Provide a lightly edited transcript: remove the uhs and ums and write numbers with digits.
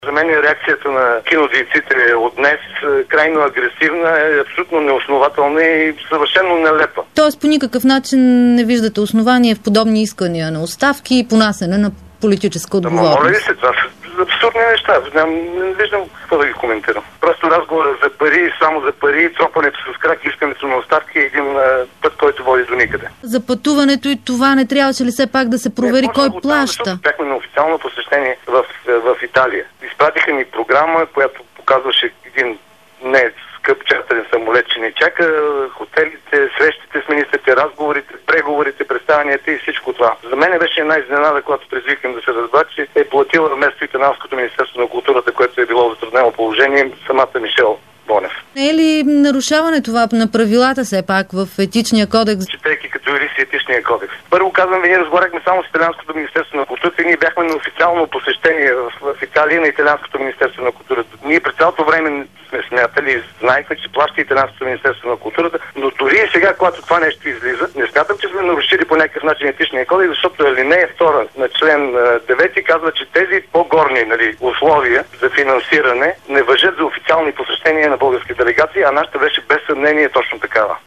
За мен реакцията на кинодейците от днес крайно агресивна, е абсолютно неоснователна и съвършено нелепа. Тоест по никакъв начин не виждате основание в подобни искания на оставки и понасене на политическа отговорност? Моля ли се, това са абсурдни неща. Не виждам какво да ги коментирам. Просто разговорът за пари, само за пари, тропането с крак, искането на оставки е един път, който води до никъде. За пътуването и това не трябваше ли все пак да се провери кой плаща? Бяхме на официално посещение в Италия. Изпратиха ни програма, която показваше един не скъп чартърен самолет, че ни чака, хотелите, срещите с министрите, разговорите, преговорите, представянията и всичко това. За мен беше една изненада, когато предизвикам да се разбра, че е платила вместо Италианското министерство на културата, което е било в затруднено положение, самата Мишел Бонев. Не е ли нарушаване това на правилата все пак в етичния кодекс? Четейки като юрист етичния кодекс. Първо казвам, ние разговаряхме само с Италианското министерство на културата и ние бяхме на официално посещение в Италия на Италианското министерство на културата. Ние през цялото време сме смятали, знаехме, че плаща Италианското министерство на културата, но дори и сега, когато това нещо излиза, не смятам, че сме нарушили по някакъв начин етичния кодекс, защото алинея 2 на член 9 казва, че тези по-горни условия за финансиране не важат за официални посещения на български делегации, а нашата беше без съмнение точно такава.